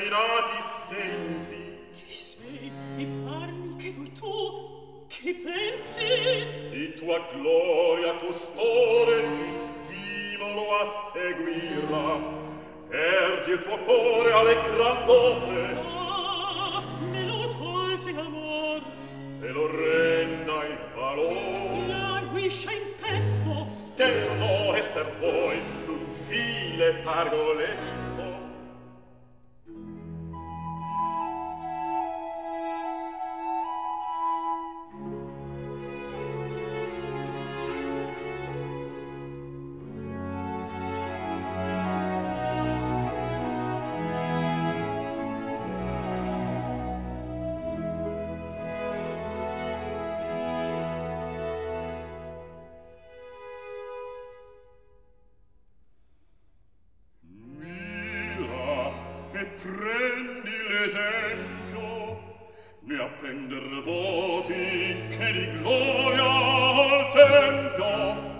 sterminati sensi. Chi sei? Chi parli? Che vuoi tu? Chi pensi? Di tua gloria custode ti stimolo a seguirla. Ergi il tuo cuore alle grandote. Ah, me lo tolse l'amor. Te lo renda il valore. Languisce in petto. Scherno esser voi d'un vile pargoletto. Prendi l'esempio, ne appender voti che di gloria al tempio